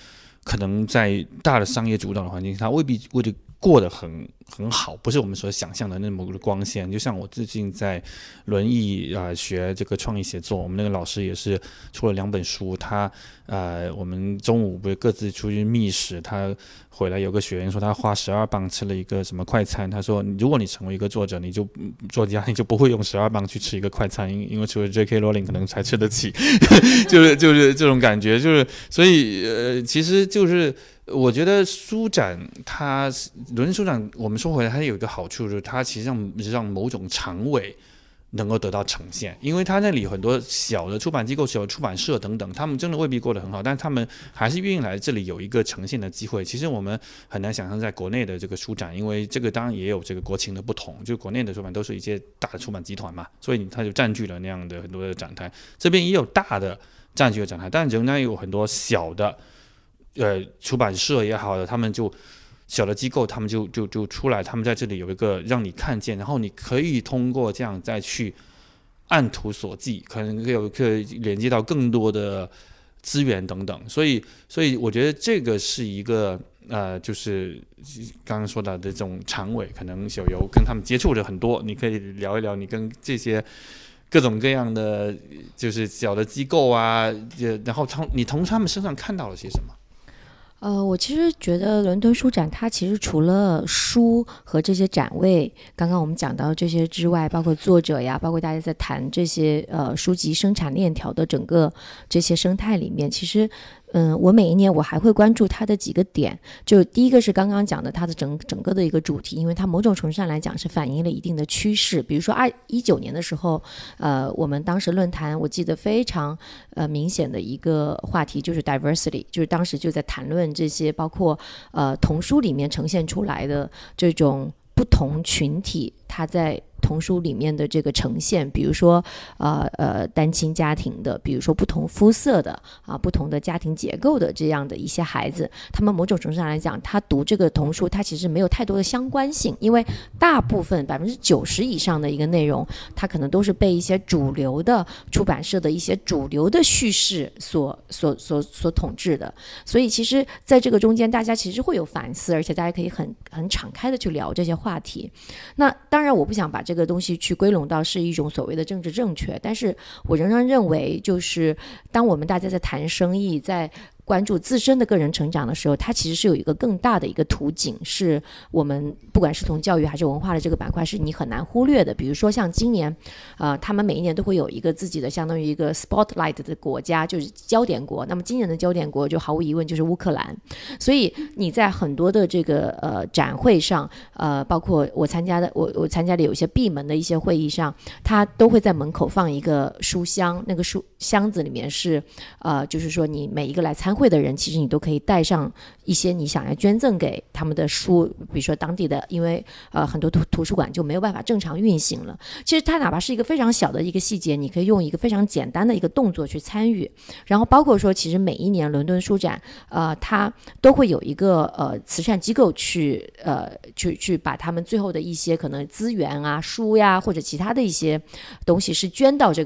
Speaker 1: 可能在大的商业主导的环境，它未必过得很好，不是我们所想象的那么光鲜。就像我最近在轮艺学这个创意写作，我们那个老师也是出了2本书。他我们中午不是各自出去觅食，他回来有个学员说他花12磅吃了一个什么快餐。他说如果你成为一个作者，作家，你就不会用12磅去吃一个快餐，因为除了 J.K. Rowling 可能才吃得起，就是这种感觉，就是所以其实就是。我觉得书展伦敦书展，我们说回来，它有一个好处，就是它其实让某种长尾能够得到呈现，因为它那里有很多小的出版机构、小的出版社等等，他们真的未必过得很好，但他们还是愿意来这里有一个呈现的机会。其实我们很难想象在国内的这个书展，因为这个当然也有这个国情的不同，就国内的出版都是一些大的出版集团嘛，所以它就占据了那样的很多的展台。这边也有大的占据的展台，但仍然有很多小的。出版社也好的，他们就小的机构，他们就出来，他们在这里有一个让你看见，然后你可以通过这样再去按图索骥，可能可以连接到更多的资源等等。所以我觉得这个是一个就是刚刚说到的这种长尾，可能小游跟他们接触的很多，你可以聊一聊你跟这些。各种各样的就是小的机构啊，然后你从他们身上看到了些什么？
Speaker 3: 我其实觉得伦敦书展它其实除了书和这些展位，刚刚我们讲到这些之外，包括作者呀，包括大家在谈这些书籍生产链条的整个这些生态里面，其实我每一年我还会关注它的几个点。就第一个是刚刚讲的它的整个的一个主题，因为它某种程度上来讲是反映了一定的趋势。比如说2019年的时候，我们当时论坛我记得非常明显的一个话题就是 diversity， 就是当时就在谈论这些包括童书里面呈现出来的这种不同群体它在童书里面的这个呈现，比如说单亲家庭的，比如说不同肤色的不同的家庭结构的这样的一些孩子，他们某种程度上来讲，他读这个童书，他其实没有太多的相关性，因为大部分90%以上的一个内容，它可能都是被一些主流的出版社的一些主流的叙事所统治的。所以其实在这个中间，大家其实会有反思，而且大家可以很敞开的去聊这些话题。那当然我不想把这个东西去归拢到是一种所谓的政治正确，但是我仍然认为，就是当我们大家在谈生意，在关注自身的个人成长的时候，它其实是有一个更大的一个图景，是我们不管是从教育还是文化的这个板块是你很难忽略的。比如说像今年他们每一年都会有一个自己的相当于一个 spotlight 的国家，就是焦点国。那么今年的焦点国就毫无疑问就是乌克兰。所以你在很多的这个展会上，包括我参加的有一些闭门的一些会议上，他都会在门口放一个书箱，那个书箱子里面是就是说你每一个来参会的人，其实你都可以带上一些你想要捐赠给他们的书，比如说当地的，因为很多图书馆就没有办法正常运行了。其实它哪怕是一个非常小的一个细节，你可以用一个非常简单的一个动作去参与。然后包括说，其实每一年伦敦书展，它都会有一个慈善机构去把他们最后的一些可能资源啊、书呀或者其他的一些东西是捐到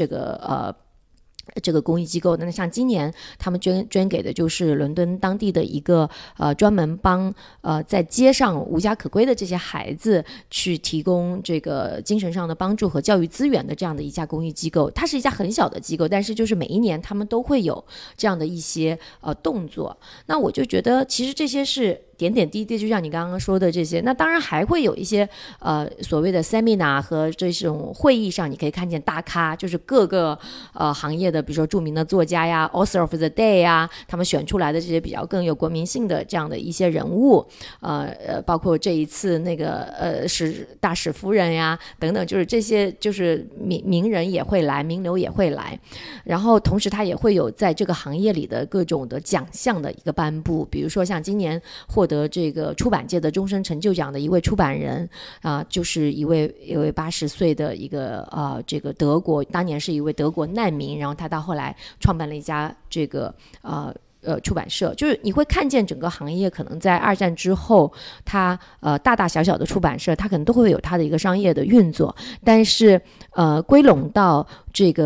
Speaker 3: 这个公益机构。那像今年他们捐给的就是伦敦当地的一个专门帮在街上无家可归的这些孩子去提供这个精神上的帮助和教育资源的这样的一家公益机构。它是一家很小的机构，但是就是每一年他们都会有这样的一些动作。那我就觉得其实这些是点点滴滴，就像你刚刚说的这些。那当然还会有一些所谓的 seminar 和这种会议上，你可以看见大咖，就是各个行业的，比如说著名的作家呀 author of the day 呀，他们选出来的这些比较更有国民性的这样的一些人物，包括这一次那个大使夫人呀等等，就是这些就是名人也会来，名流也会来。然后同时他也会有在这个行业里的各种的奖项的一个颁布，比如说像今年获得这个出版界的终身成就奖的一位出版人就是一位80岁的一个这个当年是一位德国难民，然后他到后来创办了一家这个出版社。就是你会看见整个行业可能在2战之后，它大大小小的出版社，它可能都会有它的一个商业的运作，但是归拢到这个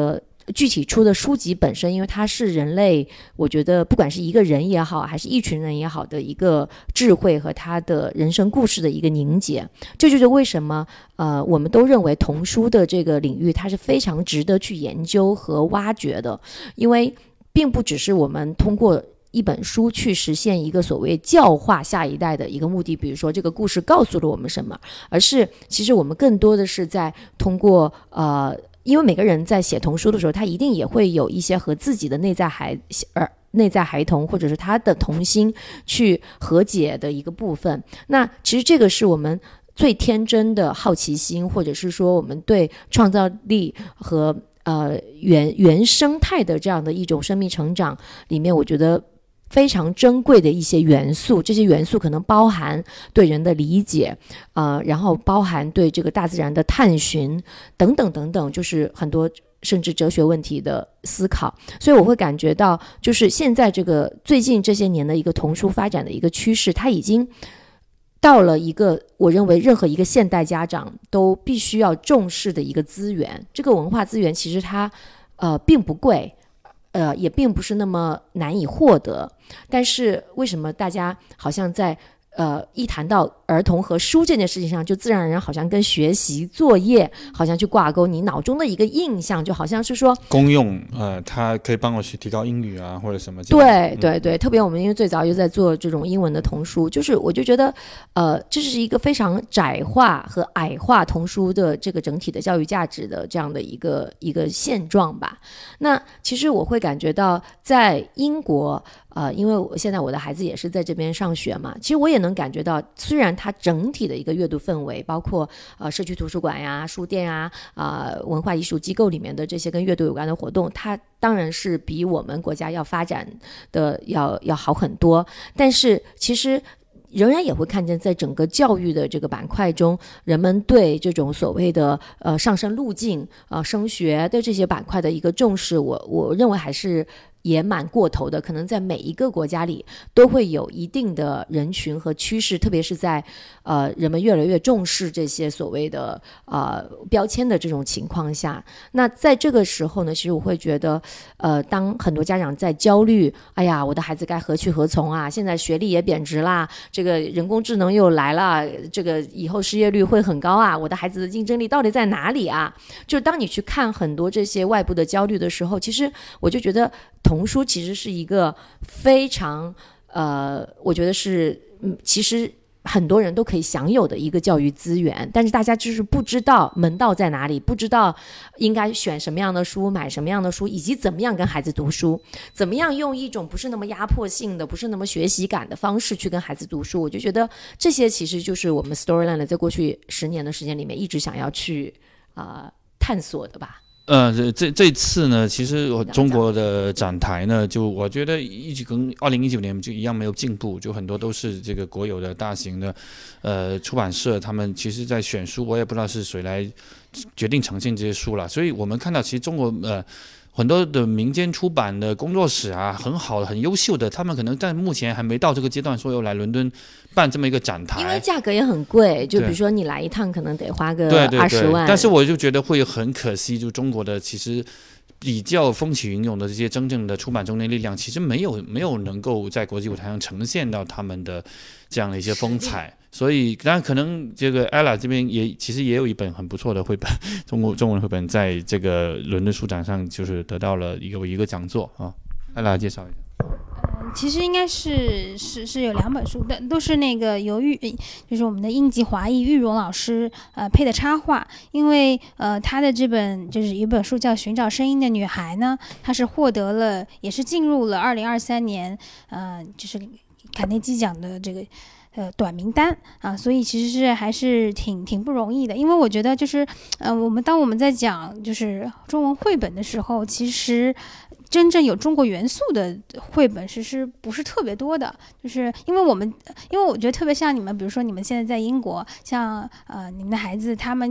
Speaker 3: 具体出的书籍本身，因为它是人类，我觉得不管是一个人也好，还是一群人也好的一个智慧和他的人生故事的一个凝结。这就是为什么我们都认为童书的这个领域它是非常值得去研究和挖掘的，因为并不只是我们通过一本书去实现一个所谓教化下一代的一个目的，比如说这个故事告诉了我们什么，而是其实我们更多的是在通过因为每个人在写童书的时候，他一定也会有一些和自己的内在孩童或者是他的童心去和解的一个部分。那其实这个是我们最天真的好奇心，或者是说我们对创造力和原生态的这样的一种生命成长里面，我觉得非常珍贵的一些元素。这些元素可能包含对人的理解，然后包含对这个大自然的探寻等等等等，就是很多甚至哲学问题的思考。所以我会感觉到，就是现在这个最近这些年的一个童书发展的一个趋势，它已经到了一个我认为任何一个现代家长都必须要重视的一个资源。这个文化资源其实它并不贵，也并不是那么难以获得，但是为什么大家好像在一谈到儿童和书这件事情上，就自然而然好像跟学习作业好像去挂钩，你脑中的一个印象就好像是说
Speaker 1: 公用，它可以帮我去提高英语啊或者什么。
Speaker 3: 对对对，特别我们因为最早就在做这种英文的童书，就是我就觉得这是一个非常窄化和矮化童书的这个整体的教育价值的这样的一个现状吧。那其实我会感觉到在英国因为现在我的孩子也是在这边上学嘛，其实我也能感觉到，虽然它整体的一个阅读氛围，包括社区图书馆呀、书店呀、文化艺术机构里面的这些跟阅读有关的活动，它当然是比我们国家要发展的要好很多，但是其实仍然也会看见在整个教育的这个板块中，人们对这种所谓的上升路径升学的这些板块的一个重视，我认为还是也蛮过头的。可能在每一个国家里都会有一定的人群和趋势，特别是在人们越来越重视这些所谓的标签的这种情况下，那在这个时候呢，其实我会觉得当很多家长在焦虑，哎呀我的孩子该何去何从啊，现在学历也贬值啦，这个人工智能又来了，这个以后失业率会很高啊，我的孩子的竞争力到底在哪里啊？就当你去看很多这些外部的焦虑的时候，其实我就觉得童书其实是一个非常我觉得是其实很多人都可以享有的一个教育资源，但是大家就是不知道门道在哪里，不知道应该选什么样的书，买什么样的书，以及怎么样跟孩子读书，怎么样用一种不是那么压迫性的，不是那么学习感的方式去跟孩子读书。我就觉得这些其实就是我们 Storyland 在过去10年的时间里面一直想要去探索的吧。
Speaker 1: 这次呢，其实中国的展台呢，就我觉得一直跟2019年就一样没有进步，就很多都是这个国有的大型的出版社，他们其实在选书，我也不知道是谁来决定呈现这些书了。所以我们看到其实中国很多的民间出版的工作室啊，很好的、很优秀的，他们可能在目前还没到这个阶段，说要来伦敦办这么一个展台，
Speaker 3: 因为价格也很贵，就比如说你来一趟可能得花个20万。
Speaker 1: 但是我就觉得会很可惜，就中国的其实比较风起云涌的这些真正的出版中年力量，其实没有能够在国际舞台上呈现到他们的这样的一些风采。所以当然可能这个 Ella 这边其实也有一本很不错的绘本，中文绘本，在这个伦敦书展上就是得到了一个讲座啊。Ella 介绍一下。
Speaker 2: 其实应该是有2本书的，都是那个由就是我们的英籍华裔玉荣老师配的插画。因为他的这本就是一本书叫《寻找声音的女孩》呢，他是获得了，也是进入了2023年就是卡内基奖的这个短名单啊，所以其实还是挺不容易的。因为我觉得就是当我们在讲就是中文绘本的时候，其实真正有中国元素的绘本其实不是特别多的，就是因为我觉得特别像你们，比如说你们现在在英国，像你们的孩子他们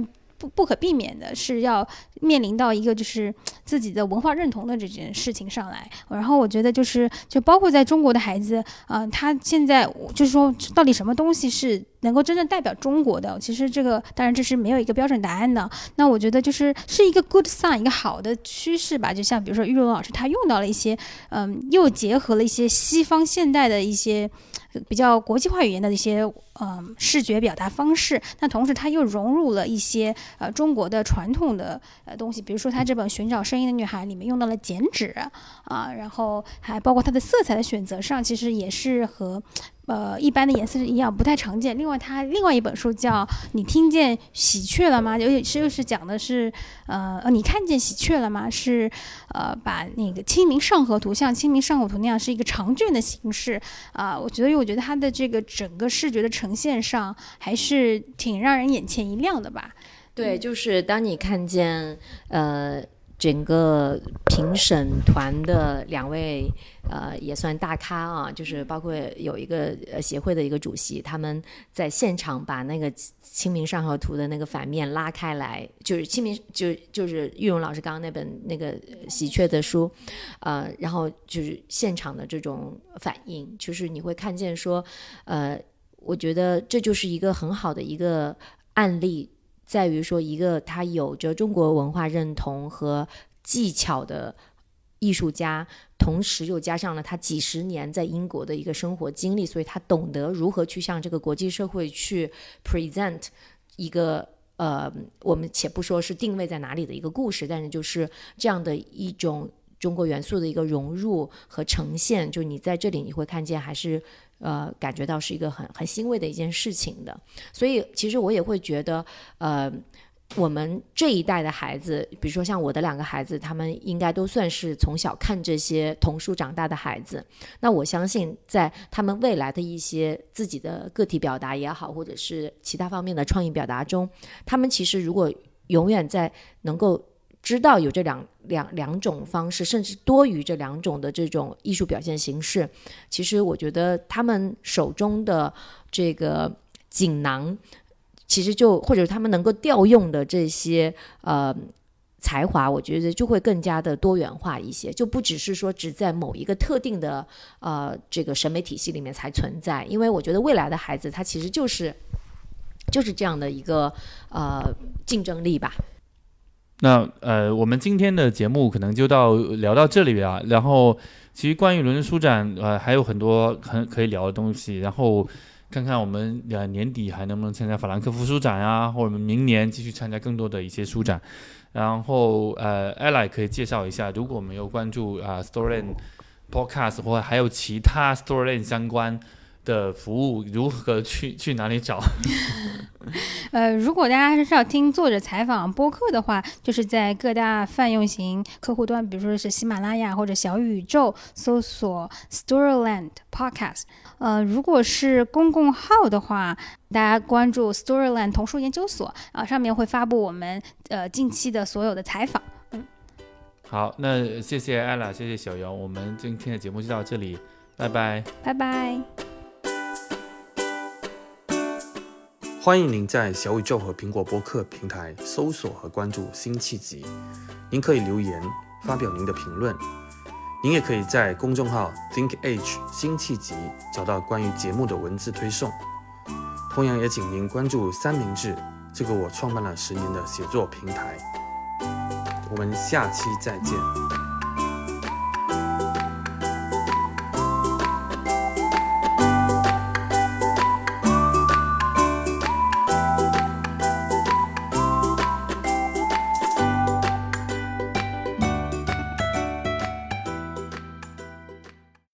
Speaker 2: 不可避免的是要面临到一个就是自己的文化认同的这件事情上来。然后我觉得就包括在中国的孩子他现在就是说到底什么东西是能够真正代表中国的，其实这个当然这是没有一个标准答案的。那我觉得是一个 good sign， 一个好的趋势吧。就像比如说玉龙老师他用到了一些又结合了一些西方现代的一些比较国际化语言的一些视觉表达方式，那同时他又融入了一些中国的传统的东西，比如说他这本《寻找声音的女孩》里面用到了剪纸然后还包括它的色彩的选择上，其实也是和一般的颜色是一样，不太常见。另外，他另外一本书叫《你听见喜鹊了吗》，又是讲的是你看见喜鹊了吗？是把那个《清明上河图》像《清明上河图》那样是一个长卷的形式我觉得它的这个整个视觉的呈现上还是挺让人眼前一亮的吧。
Speaker 3: 对，就是当你看见整个评审团的2位也算大咖啊，就是包括有一个协会的一个主席，他们在现场把那个清明上河图的那个反面拉开来，就是清明就是玉荣老师刚刚那本那个喜鹊的书然后就是现场的这种反应，就是你会看见说我觉得这就是一个很好的一个案例，在于说一个他有着中国文化认同和技巧的艺术家，同时又加上了他几十年在英国的一个生活经历，所以他懂得如何去向这个国际社会去 present 一个我们且不说是定位在哪里的一个故事，但是就是这样的一种中国元素的一个融入和呈现，就你在这里你会看见还是感觉到是一个很欣慰的一件事情的。所以其实我也会觉得我们这一代的孩子，比如说像我的2个孩子，他们应该都算是从小看这些童书长大的孩子。那我相信在他们未来的一些自己的个体表达也好，或者是其他方面的创意表达中，他们其实如果永远在能够知道有这两种方式，甚至多于这2种的这种艺术表现形式，其实我觉得他们手中的这个锦囊，其实就或者他们能够调用的这些才华，我觉得就会更加的多元化一些，就不只是说只在某一个特定的这个审美体系里面才存在。因为我觉得未来的孩子他其实就是这样的一个竞争力吧。
Speaker 1: 那我们今天的节目可能就聊到这里了。然后其实关于伦敦书展还有很多可以聊的东西，然后看看我们年底还能不能参加法兰克福书展啊，或者我们明年继续参加更多的一些书展。然后Ella 可以介绍一下，如果我们有关注Storyland Podcast 或者还有其他 Storyland 相关的服务，如何去哪里找？
Speaker 2: 如果大家是要听作者采访播客的话，就是在各大泛用型客户端，比如说是喜马拉雅或者小宇宙，搜索 Storyland Podcast。如果是公共号的话，大家关注 Storyland 童书研究所上面会发布我们近期的所有的采访。
Speaker 1: 好，那谢谢艾拉，谢谢小游，我们今天的节目就到这里，拜拜，
Speaker 2: 拜拜。
Speaker 4: 欢迎您在小宇宙和苹果播客平台搜索和关注辛弃疾，您可以留言发表您的评论。您也可以在公众号 ThinkAge 辛弃疾找到关于节目的文字推送。同样也请您关注三明治，这个我创办了10年的写作平台。我们下期再见。